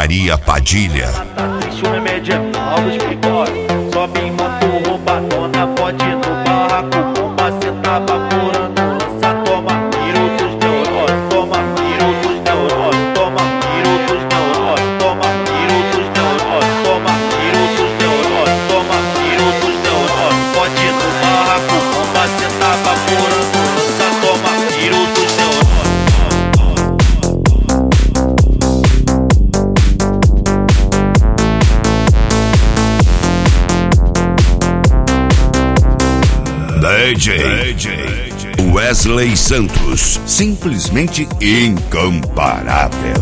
Tabacaria Padilha. Tá triste, o remédio é mal dos picórios. Sobe em moto, roubadona, pode ir no barraco. Bomba, cê tá vaporando, lança, toma tiro dos neurônios. Toma tiro dos neurônios, toma tiro dos neurônios. Toma tiro dos neurônios, toma tiro dos neurônios. Toma tiro dos neurônios, pode ir no barraco. Bomba, cê tá vaporando, lança, toma tiro dos neurônios. DJ Wesley Santos, simplesmente incomparável.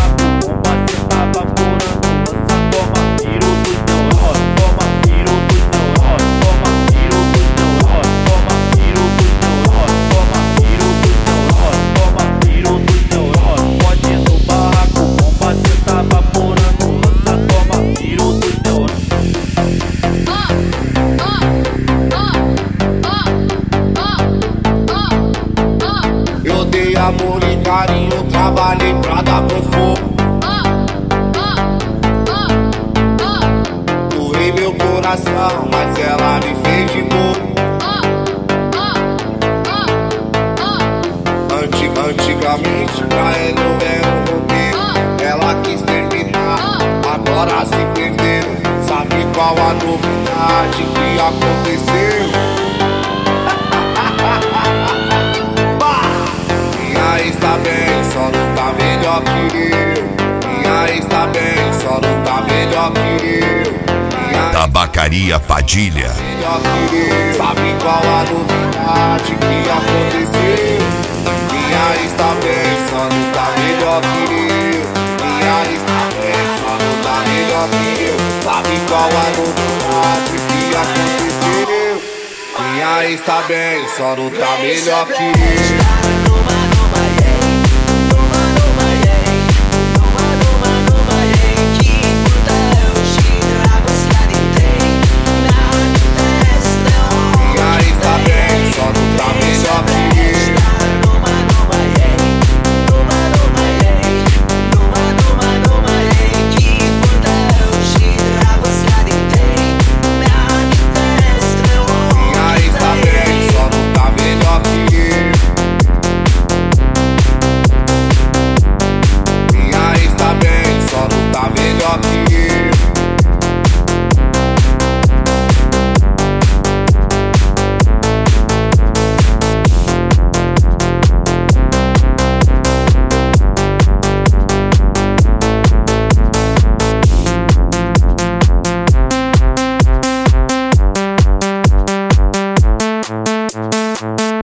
Amor e carinho, trabalhei pra dar conforto. Doei meu coração, mas ela me fez de novo. Antigamente pra ela eu era um roteiro. Ela quis terminar, agora se perdeu. Sabe qual a novidade que aconteceu? Está bem, só não tá melhor que eu. Minha ex tá bem, só não tá melhor que eu. Tabacaria Padilha. Melhor que eu. Sabe qual a novidade que aconteceu? Minha ex tá bem, só não tá melhor que eu. Minha ex tá bem, só não tá melhor que eu. Sabe qual a novidade que aconteceu? Minha ex tá bem, só não tá melhor que eu.